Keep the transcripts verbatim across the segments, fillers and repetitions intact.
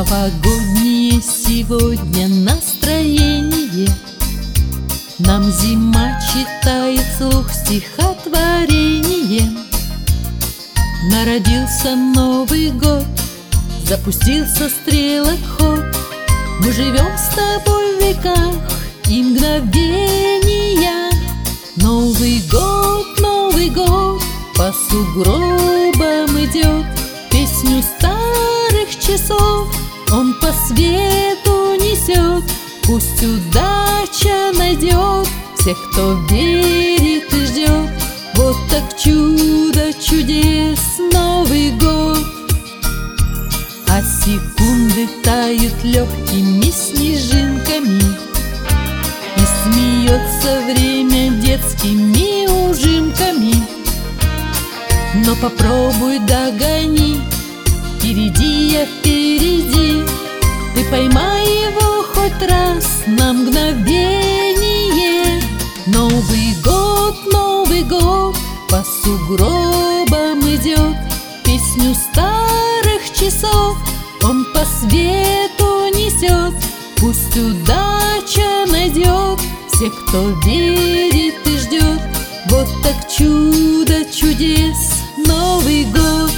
Новогоднее сегодня настроение. Нам зима читает вслух стихотворение. Народился Новый год, запустился стрелок ход. Мы живем с тобой в веках и мгновения. Новый год, Новый год по сугробам идет. Песню старых часов он по свету несет. Пусть удача найдет всех, кто верит и ждет. Вот так чудо чудес Новый год. А секунды тают легкими снежинками, и смеется время детскими ужимками. Но попробуй догони, впереди я впереди. Ты поймай его хоть раз на мгновение. Новый год, Новый год по сугробам идет. Песню старых часов он по свету несет. Пусть удача найдет всех, кто верит и ждет. Вот так чудо чудес Новый год.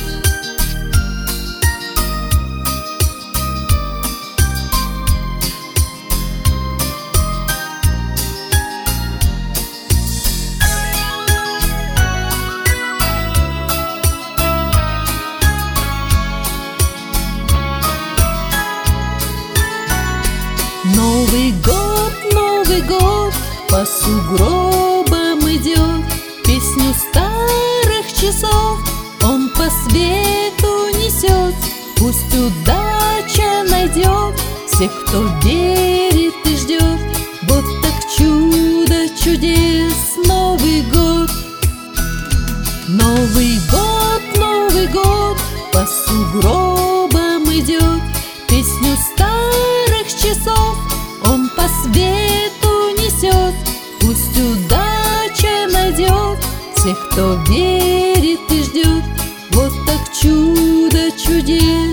Новый год, Новый год по сугробам идет. Песню старых часов он по свету несет. Пусть удача найдет всех, кто верит и ждет. Вот так чудо чудес Новый год. Новый год, Новый год по сугробам идет. Песню старых часов он по свету несет. Пусть удача найдет всех, кто верит и ждет. Вот так чудо чудес